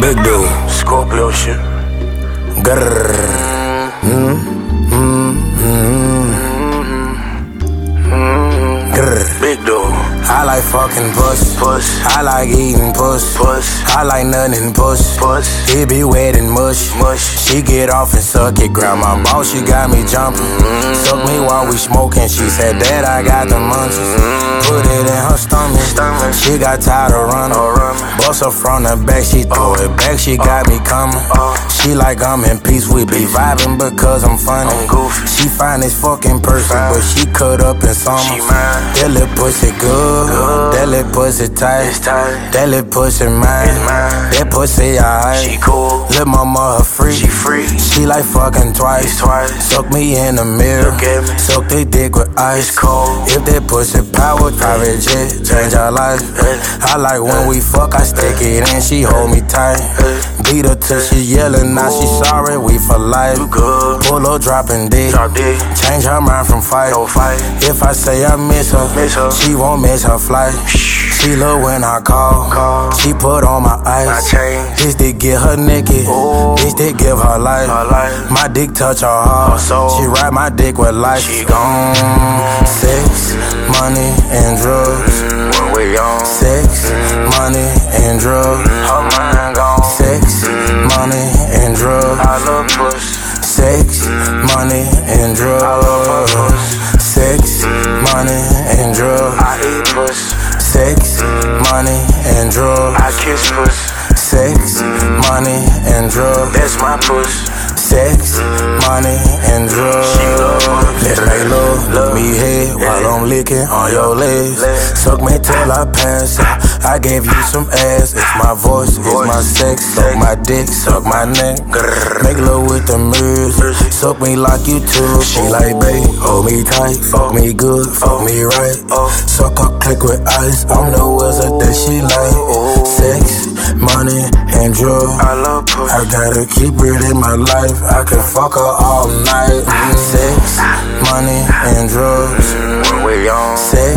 Big dude. Scorpio shit. Grrr. Grrr. Big dude. I like fucking puss. I like eating puss. I like nutting puss. It be wet and mush. She get off and suck it. Grandma boss, she got me jumping. Suck me while we smoking. She said that I got the munchies. Put it in her stomach. She got tired of running. Bust her from the back, she throw it back. She got me coming. She like I'm in peace. We be vibing because I'm funny. She fine as fucking person, but she cut up in summer. That little pussy good. That little pussy tight. That little pussy mine. That pussy alright. She cool. Lil' mama her free. She like fucking twice. Suck me in the mirror. Suck the dick with ice. Cold. If that pussy power, private jet, change our life. I like when we fuck, I stick it in, she hold me tight. Beat her till she yelling, now she sorry, we for life. Pull up, dropping dick. Change her mind from fight. If I say I miss her, she won't miss her flight. She love when I call. She put on my ice. This dick get her naked. This dick give her life. My dick touch her heart. She ride my dick with life. She gone. Sex, money, and drugs. When we on. Sex, money, and drugs. Her mind gone. Sex, money, and drugs. I love puss. Sex, money, and drugs. I love her puss. Sex, money, and drugs. I eat puss. Sex, money, and drugs. I kiss puss. Sex, money, and drugs. That's my puss. Sex, money, and drugs. She love Let's make love me head while I'm licking on your legs. Suck me till I pass out. I gave you some ass. It's my voice, it's my sex. Suck my dick, suck my neck. Make love with the mirrors. Suck me like you too. She like, babe, hold me tight. Fuck me good, fuck me right. Suck up, click with ice. I'm the wizard that she like. Sex, money, and drugs. I love puss. I gotta keep it in my life. I can fuck her all night. Sex, money, and drugs. When we on. Sex,